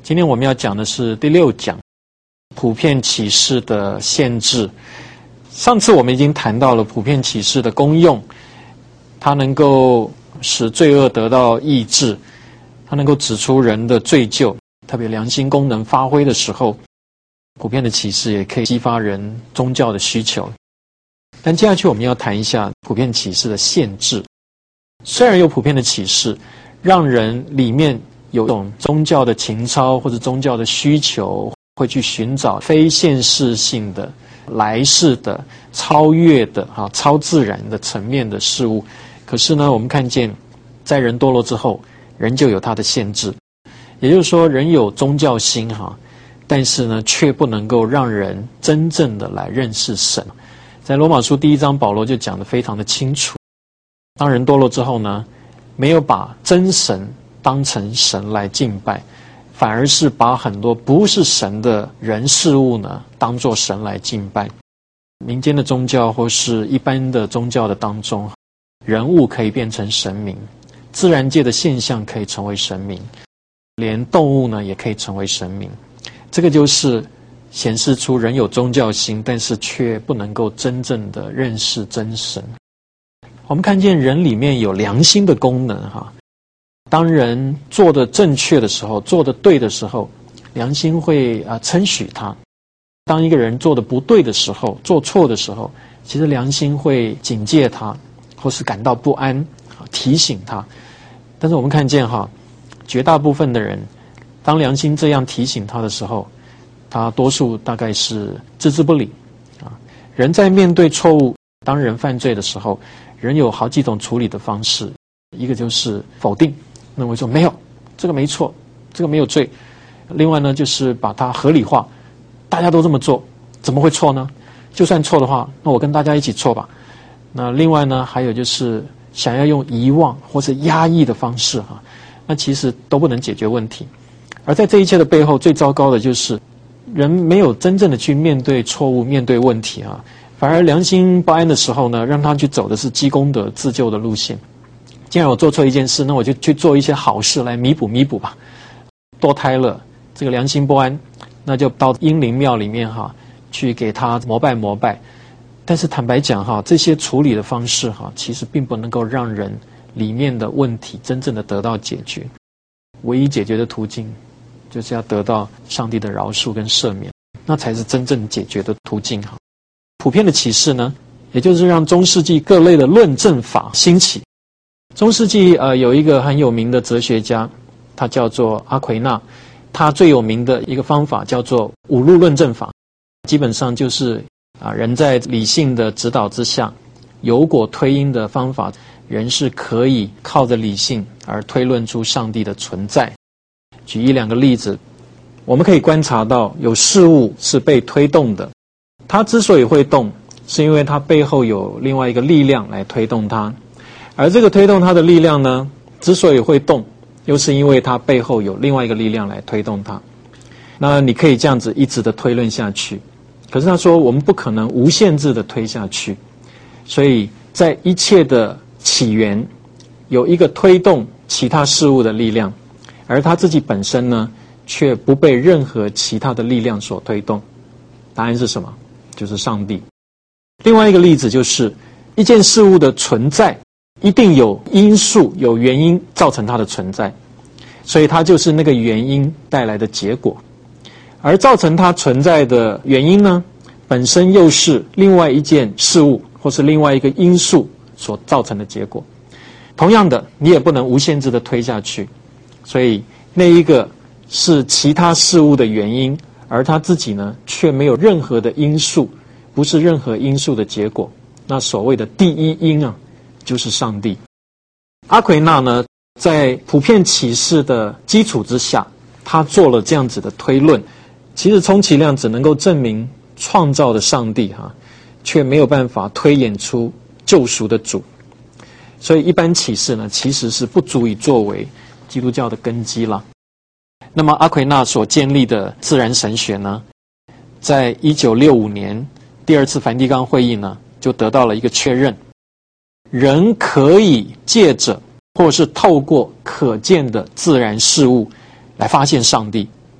今天我们要讲的是第6讲，普遍启示的限制。上次我们已经谈到了普遍启示的功用，它能够使罪恶得到抑制，它能够指出人的罪疚，特别良心功能发挥的时候，普遍的启示也可以激发人宗教的需求。但接下去我们要谈一下普遍启示的限制。虽然有普遍的启示，让人里面有种宗教的情操或者宗教的需求，会去寻找非现实性的、来世的、超越的、超自然的层面的事物。可是呢，我们看见在人堕落之后，人就有它的限制。也就是说，人有宗教心但是呢，却不能够让人真正的来认识神。在罗马书第1章，保罗就讲得非常的清楚。当人堕落之后呢，没有把真神当成神来敬拜，反而是把很多不是神的人事物呢，当作神来敬拜。民间的宗教或是一般的宗教的当中，人物可以变成神明，自然界的现象可以成为神明，连动物呢也可以成为神明。这个就是显示出人有宗教心，但是却不能够真正的认识真神。我们看见人里面有良心的功能当人做的正确的时候，做的对的时候，良心会称许他。当一个人做的不对的时候，做错的时候，其实良心会警戒他，或是感到不安，提醒他。但是我们看见绝大部分的人，当良心这样提醒他的时候，他多数大概是置之不理。人在面对错误，当人犯罪的时候，人有好几种处理的方式。一个就是否定，认为说没有，这个没错，这个没有罪。另外呢，就是把它合理化，大家都这么做，怎么会错呢？就算错的话，那我跟大家一起错吧。那另外呢，还有就是想要用遗忘或是压抑的方式那其实都不能解决问题。而在这一切的背后，最糟糕的就是人没有真正的去面对错误，面对问题反而良心不安的时候呢，让他去走的是积功德自救的路线。既然我做错一件事，那我就去做一些好事来弥补吧。堕胎了，这个良心不安，那就到阴灵庙里面去给他膜拜。但是坦白讲这些处理的方式其实并不能够让人里面的问题真正的得到解决。唯一解决的途径就是要得到上帝的饶恕跟赦免，那才是真正解决的途径普遍的启示呢，也就是让中世纪各类的论证法兴起。中世纪有一个很有名的哲学家，他叫做阿奎那，他最有名的一个方法叫做五路论证法。基本上就是人在理性的指导之下，由果推因的方法，人是可以靠着理性而推论出上帝的存在。举1-2个例子，我们可以观察到有事物是被推动的，它之所以会动，是因为它背后有另外一个力量来推动它。而这个推动它的力量呢，之所以会动，又是因为它背后有另外一个力量来推动它。那你可以这样子一直的推论下去。可是他说我们不可能无限制的推下去，所以在一切的起源有一个推动其他事物的力量，而他自己本身呢，却不被任何其他的力量所推动。答案是什么？就是上帝。另外一个例子就是一件事物的存在一定有因素有原因造成它的存在，所以它就是那个原因带来的结果。而造成它存在的原因呢，本身又是另外一件事物或是另外一个因素所造成的结果。同样的，你也不能无限制的推下去，所以那一个是其他事物的原因，而它自己呢却没有任何的因素，不是任何因素的结果。那所谓的第一因就是上帝。阿奎那呢，在普遍启示的基础之下，他做了这样子的推论。其实充其量只能够证明创造的上帝却没有办法推演出救赎的主。所以一般启示呢，其实是不足以作为基督教的根基了。那么阿奎那所建立的自然神学呢，在1965年第2次梵蒂冈会议呢，就得到了一个确认。人可以借着或是透过可见的自然事物来发现上帝，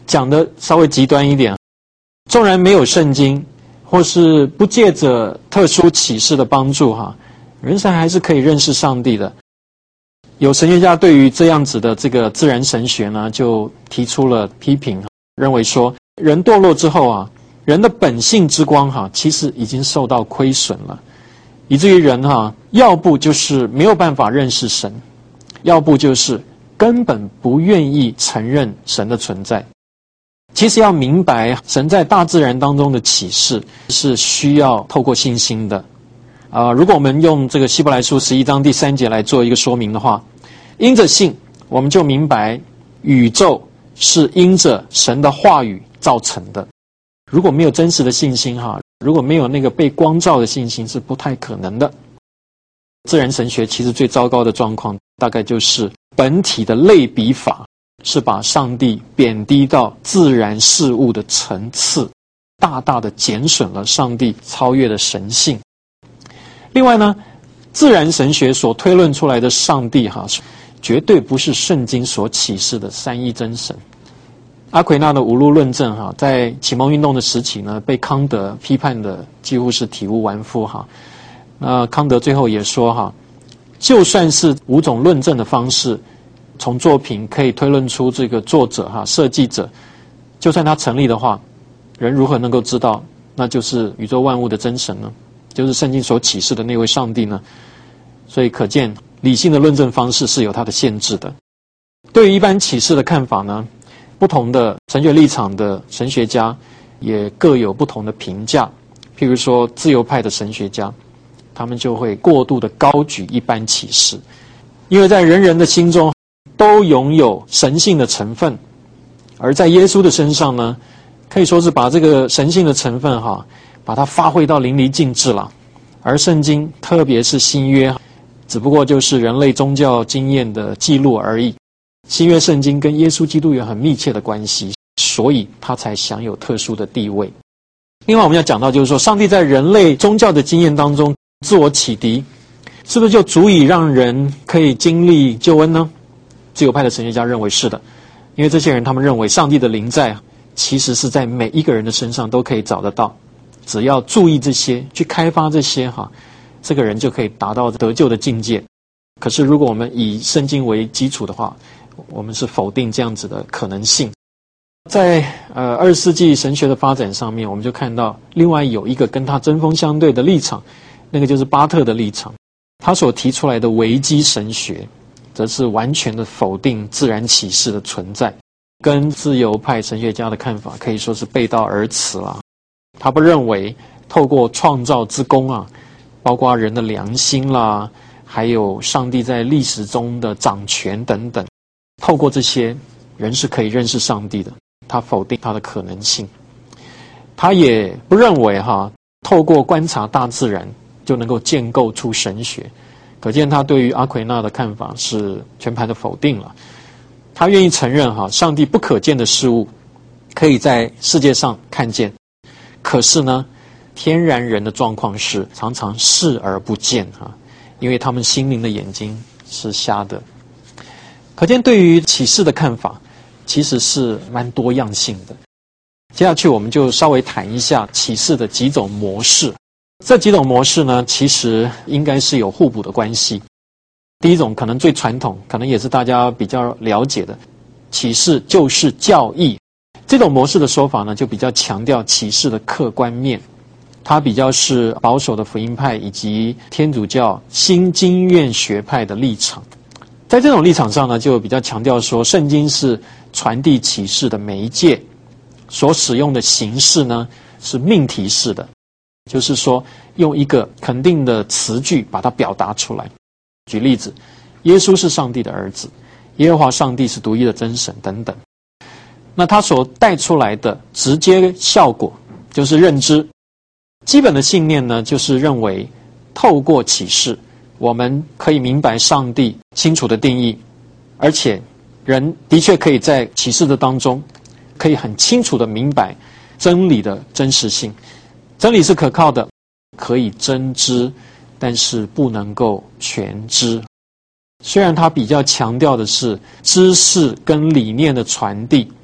讲的稍微极端一点，纵然没有圣经，或是不借着特殊启示的帮助人还是可以认识上帝的。有神学家对于这样子的这个自然神学呢，就提出了批评，认为说人堕落之后人的本性之光其实已经受到亏损了，以至于人要不就是没有办法认识神，要不就是根本不愿意承认神的存在。其实要明白神在大自然当中的启示是需要透过信心的。如果我们用这个希伯来书11章第3节来做一个说明的话，因着信，我们就明白宇宙是因着神的话语造成的。如果没有真实的信心如果没有那个被光照的信心，是不太可能的。自然神学其实最糟糕的状况，大概就是本体的类比法，是把上帝贬低到自然事物的层次，大大的减损了上帝超越的神性。另外呢，自然神学所推论出来的上帝绝对不是圣经所启示的三一真神。阿奎那的五路论证在启蒙运动的时期呢，被康德批判的几乎是体无完肤那康德最后也说就算是五种论证的方式，从作品可以推论出这个作者设计者，就算他成立的话，人如何能够知道那就是宇宙万物的真神呢？就是圣经所启示的那位上帝呢？所以可见理性的论证方式是有它的限制的。对于一般启示的看法呢，不同的神学立场的神学家也各有不同的评价。譬如说自由派的神学家，他们就会过度的高举一般启示，因为在人人的心中都拥有神性的成分，而在耶稣的身上呢，可以说是把这个神性的成分把它发挥到淋漓尽致了。而圣经特别是新约，只不过就是人类宗教经验的记录而已。新约圣经跟耶稣基督有很密切的关系，所以它才享有特殊的地位。另外我们要讲到就是说，上帝在人类宗教的经验当中自我启迪，是不是就足以让人可以经历救恩呢？自由派的神学家认为是的，因为这些人他们认为上帝的临在其实是在每一个人的身上都可以找得到，只要注意这些，去开发这些这个人就可以达到得救的境界。可是如果我们以圣经为基础的话，我们是否定这样子的可能性。在20世纪神学的发展上面，我们就看到另外有一个跟他针锋相对的立场，那个就是巴特的立场。他所提出来的维基神学则是完全的否定自然启示的存在，跟自由派神学家的看法可以说是背道而驰了。他不认为透过创造之功包括人的良心啦，还有上帝在历史中的掌权等等，透过这些人是可以认识上帝的。他否定他的可能性。他也不认为透过观察大自然就能够建构出神学，可见他对于阿奎那的看法是全盘的否定了。他愿意承认上帝不可见的事物可以在世界上看见，可是呢，天然人的状况是常常视而不见因为他们心灵的眼睛是瞎的。可见对于启示的看法其实是蛮多样性的。接下去我们就稍微谈一下启示的几种模式。这几种模式呢，其实应该是有互补的关系。第一种可能最传统，可能也是大家比较了解的，启示就是教义。这种模式的说法呢，就比较强调启示的客观面，它比较是保守的福音派以及天主教新经院学派的立场。在这种立场上呢，就比较强调说，圣经是传递启示的媒介，所使用的形式呢是命题式的，就是说用一个肯定的词句把它表达出来。举例子，耶稣是上帝的儿子，耶和华上帝是独一的真神等等。那它所带出来的直接效果就是认知。基本的信念呢，就是认为透过启示我们可以明白上帝清楚的定义，而且人的确可以在启示的当中可以很清楚的明白真理的真实性。真理是可靠的，可以真知，但是不能够全知。虽然它比较强调的是知识跟理念的传递，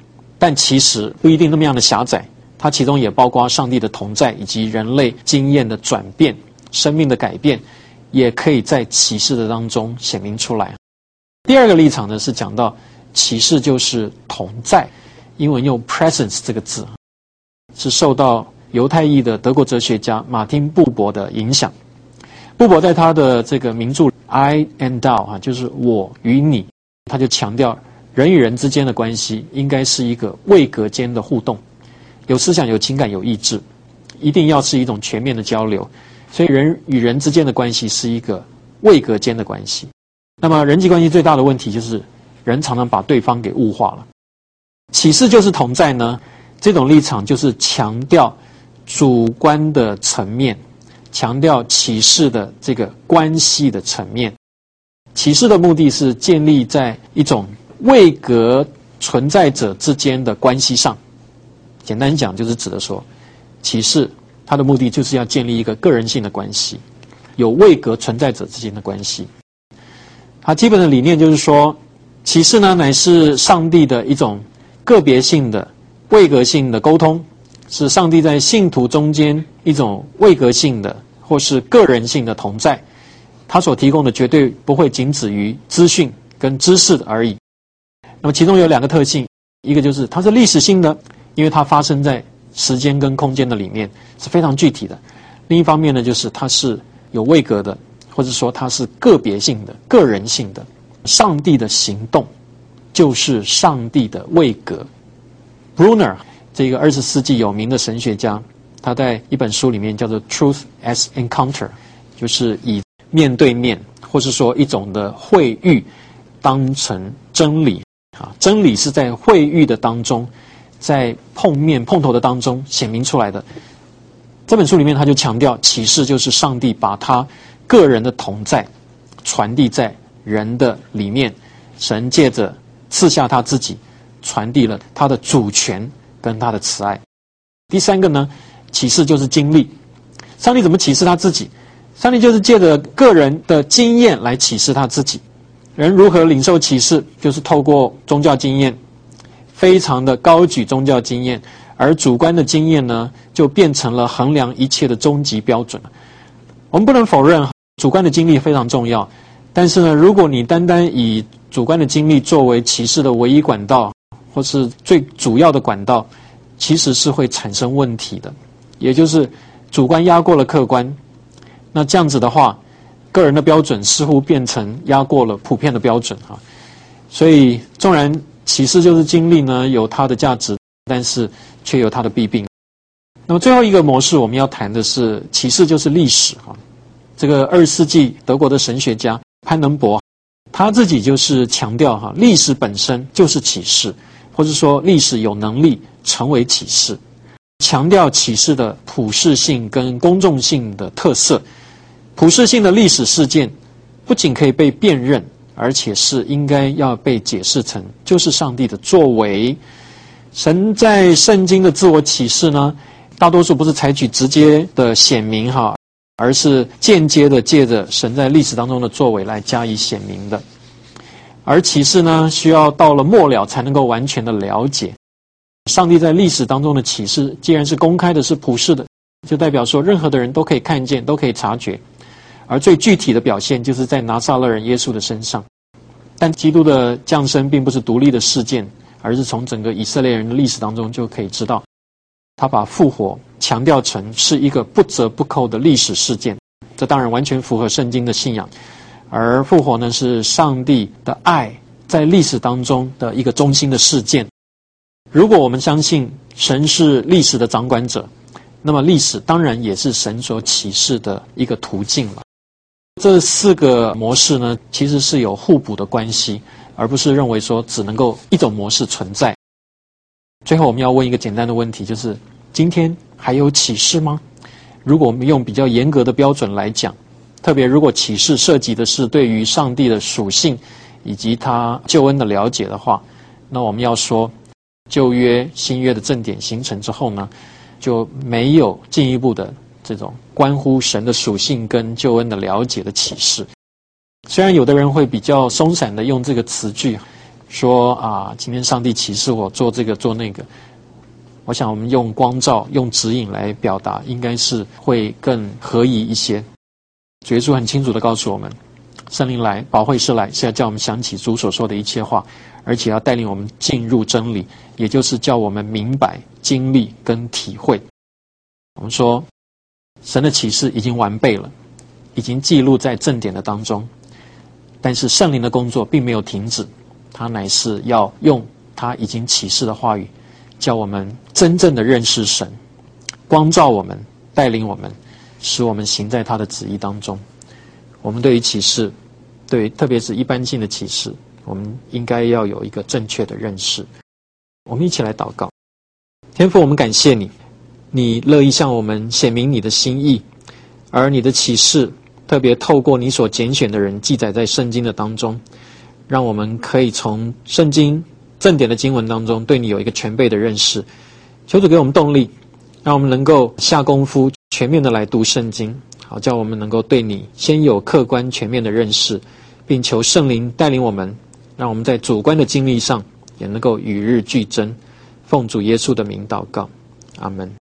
但其实不一定那么样的狭窄，它其中也包括上帝的同在以及人类经验的转变、生命的改变，也可以在启示的当中显明出来。第二个立场呢，是讲到启示就是同在，英文用 presence 这个字，是受到犹太裔的德国哲学家马丁布伯的影响。布伯在他的这个名著 I and Thou 就是我与你，他就强调人与人之间的关系应该是一个位格间的互动，有思想、有情感、有意志，一定要是一种全面的交流。所以人与人之间的关系是一个位格间的关系。那么人际关系最大的问题就是人常常把对方给物化了。启示就是同在呢，这种立场就是强调主观的层面，强调启示的这个关系的层面。启示的目的是建立在一种位格存在者之间的关系上。简单讲就是指的说，启示它的目的就是要建立一个个人性的关系，有位格存在者之间的关系。它基本的理念就是说，启示呢乃是上帝的一种个别性的位格性的沟通，是上帝在信徒中间一种位格性的或是个人性的同在。他所提供的绝对不会仅止于资讯跟知识的而已。那么其中有两个特性，一个就是它是历史性的，因为它发生在时间跟空间的里面，是非常具体的。另一方面呢，就是它是有位格的，或者说它是个别性的、个人性的。上帝的行动就是上帝的位格。Brunner 这个20世纪有名的神学家，他在一本书里面叫做 Truth as Encounter， 就是以面对面或是说一种的会遇当成真理。真理是在会遇的当中，在碰头的当中显明出来的。这本书里面他就强调，启示就是上帝把他个人的同在传递在人的里面，神借着赐下他自己，传递了他的主权跟他的慈爱。第三个呢，启示就是经历。上帝怎么启示他自己？上帝就是借着个人的经验来启示他自己。人如何领受启示，就是透过宗教经验，非常的高举宗教经验，而主观的经验呢，就变成了衡量一切的终极标准。我们不能否认主观的经历非常重要，但是呢，如果你单单以主观的经历作为启示的唯一管道，或是最主要的管道，其实是会产生问题的。也就是主观压过了客观，那这样子的话，个人的标准似乎变成压过了普遍的标准啊。所以纵然启示就是经历呢，有它的价值，但是却有它的弊病。那么最后一个模式我们要谈的是启示就是历史啊。这个20世纪德国的神学家潘能伯，他自己就是强调历史本身就是启示，或者说历史有能力成为启示，强调启示的普世性跟公众性的特色。普世性的历史事件不仅可以被辨认，而且是应该要被解释成就是上帝的作为。神在圣经的自我启示呢，大多数不是采取直接的显明而是间接的借着神在历史当中的作为来加以显明的。而启示呢，需要到了末了才能够完全的了解。上帝在历史当中的启示既然是公开的，是普世的，就代表说任何的人都可以看见，都可以察觉。而最具体的表现就是在拿撒勒人耶稣的身上。但基督的降生并不是独立的事件，而是从整个以色列人的历史当中就可以知道，他把复活强调成是一个不折不扣的历史事件。这当然完全符合圣经的信仰。而复活呢，是上帝的爱在历史当中的一个中心的事件。如果我们相信神是历史的掌管者，那么历史当然也是神所启示的一个途径了。这4个模式呢，其实是有互补的关系，而不是认为说只能够一种模式存在。最后我们要问一个简单的问题，就是今天还有启示吗？如果我们用比较严格的标准来讲，特别如果启示涉及的是对于上帝的属性以及他救恩的了解的话，那我们要说旧约新约的正典形成之后呢，就没有进一步的这种关乎神的属性跟救恩的了解的启示。虽然有的人会比较松散的用这个词句， 说啊，今天上帝启示我做这个做那个。我想我们用光照、用指引来表达，应该是会更合宜一些。主耶稣很清楚地告诉我们，圣灵来，保惠师来，是要叫我们想起主所说的一切话，而且要带领我们进入真理，也就是叫我们明白、经历跟体会。我们说，神的启示已经完备了，已经记录在正典的当中，但是圣灵的工作并没有停止，他乃是要用他已经启示的话语，叫我们真正的认识神，光照我们，带领我们，使我们行在他的旨意当中。我们对于启示，特别是一般性的启示，我们应该要有一个正确的认识。我们一起来祷告。天父，我们感谢你，你乐意向我们显明你的心意，而你的启示特别透过你所拣选的人记载在圣经的当中，让我们可以从圣经正典的经文当中对你有一个全备的认识。求主给我们动力，让我们能够下功夫全面的来读圣经，好叫我们能够对你先有客观全面的认识，并求圣灵带领我们，让我们在主观的经历上也能够与日俱增。奉主耶稣的名祷告，阿们。